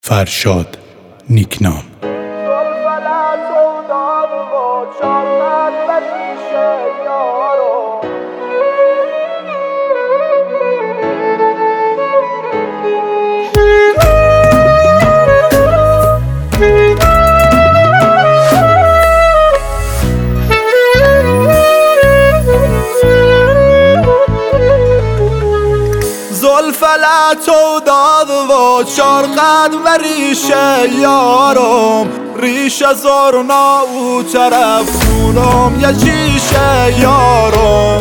فرشاد نیکنام. زلفلت و داد و چارقد و ریشه یارم، ریشه زارنا و طرف خونم یه چیشه یارم،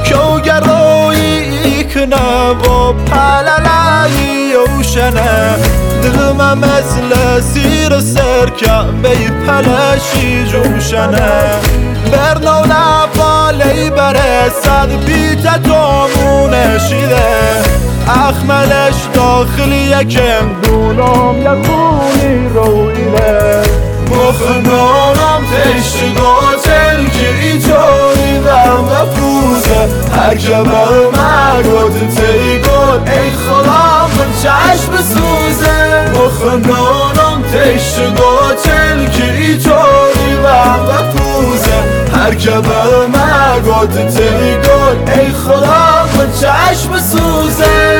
کوگروی کنه و پللایی اوشنه، دلم مثل سیر سرکه بی پلشی جوشنه، برنو نفالی برسد بیت دومونه شیده، اخملش داخلی کندونم یه خونی روینه، مخنانم تشگا تلکی ایتونی در مفروزه، هر که بر مگود تیگون ای خدا من چشم سوزه، مخنانم تشگا تلکی ایتونی در مفروزه، هر که بر مگود تیگون ای خدا من چشم سوزه.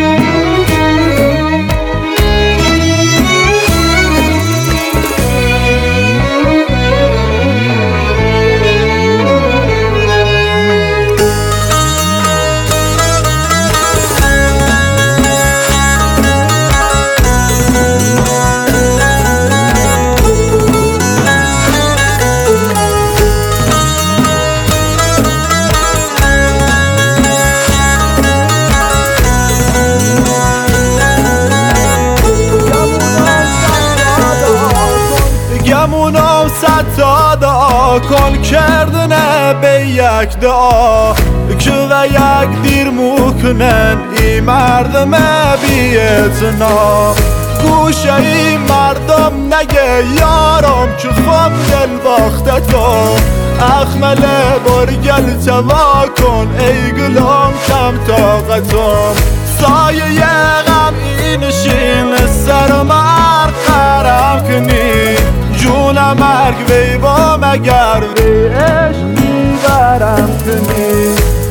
گمونم صد دعا کن کردنه به یک دعا، که و یک دیر مکنن ای مردم بی‌اعتنا، گوشه ای مردم نگه یارم که خم دل باخته تو، اخمل برگل توا کن ای گلام کم طاقتم، سایه غم این شین سر مرد قرم کنی، جون مرگ وی با مگر وی عشق میبرم کنی،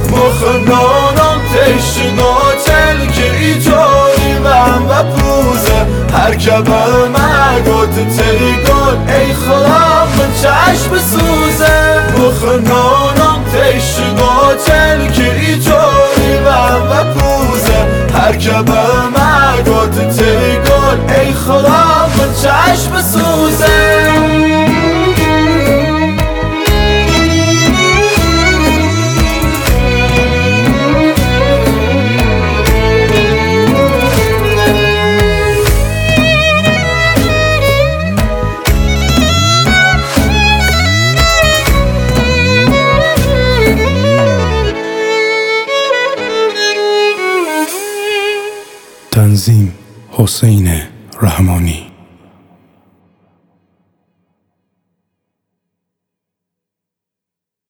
مخنانم تشگا تلک ایتونی و پوزه، هر که بر مگود تیگون ای خدا من چشم سوزه، مخنانم تشگا تلک ایتونی و پوزه، هر که بر مگود تیگون ای خدا من چشم سوزه. تنظیم حسین رحمانی.